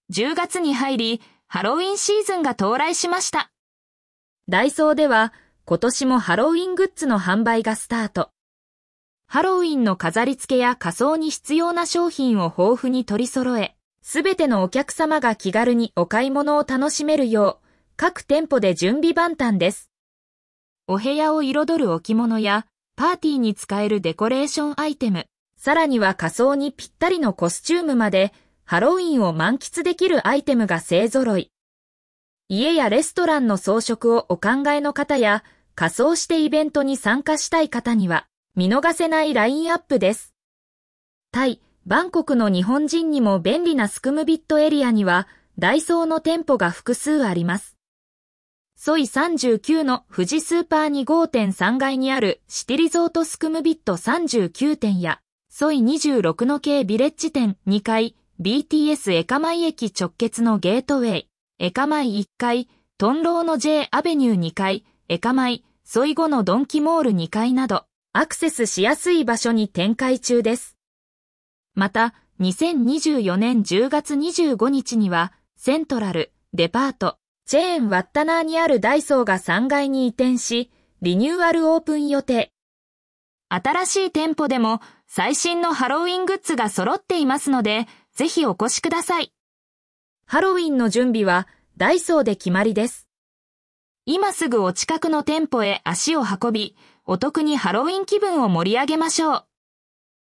10月に入り、ハロウィンシーズンが到来しました。 ダイソーでは今年もハロウィングッズの販売がスタート。ハロウィンの飾り付けや仮装に必要な商品を豊富に取り揃え、すべてのお客様が気軽にお買い物を楽しめるよう、各店舗で準備万端です。お部屋を彩る置物や、パーティーに使えるデコレーションアイテム、さらには仮装にぴったりのコスチュームまで、ハロウィンを満喫できるアイテムが勢揃い。家やレストランの装飾をお考えの方や、仮装してイベントに参加したい方には、見逃せないラインアップです。タイ、バンコクの日本人にも便利なスクムビットエリアには、ダイソーの店舗が複数あります。ソイ39の富士スーパー2号店3階にあるシティリゾートスクムビット39店や、ソイ26の系ビレッジ店2階、BTS エカマイ駅直結のゲートウェイ、エカマイ1階、トンローの J アベニュー2階、エカマイ、ソイ5のドンキモール2階など、アクセスしやすい場所に展開中です。また、2024年10月25日には、セントラル、デパート、チェーンワッタナーにあるダイソーが3階に移転し、リニューアルオープン予定。 新しい店舗でも最新のハロウィングッズが揃っていますので、ぜひお越しください。 ハロウィンの準備はダイソーで決まりです。 今すぐお近くの店舗へ足を運び、お得にハロウィン気分を盛り上げましょう。